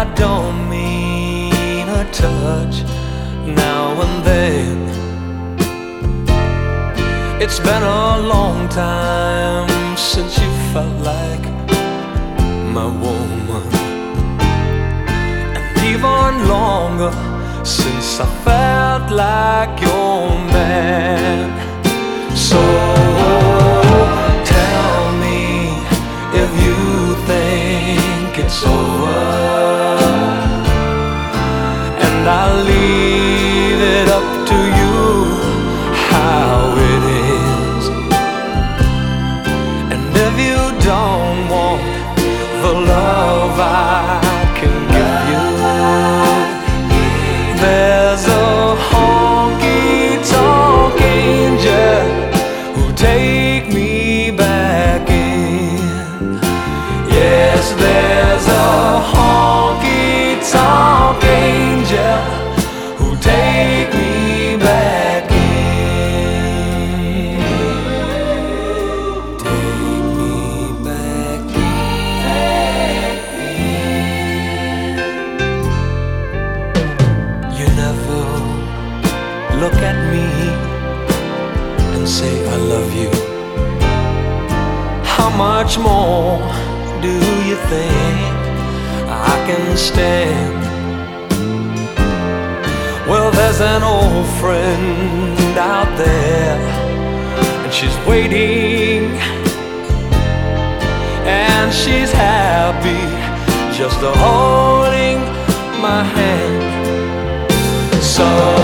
I don't mean a touch now and then. It's been a long time since you felt like my woman, and even longer since I felt like your man. So tell me if you think it's over, and I'll leave it up to you how it is. And if you don't want the love I can give you, there's a honky-tonk angel who'll take me back in. Yes, there's a honky-tonk angel who'll take me back in. Take me back in. You never look at me and say I love you. How much more do you think I can stand? Well, there's an old friend out there, and she's waiting, and she's happy just holding my hand. So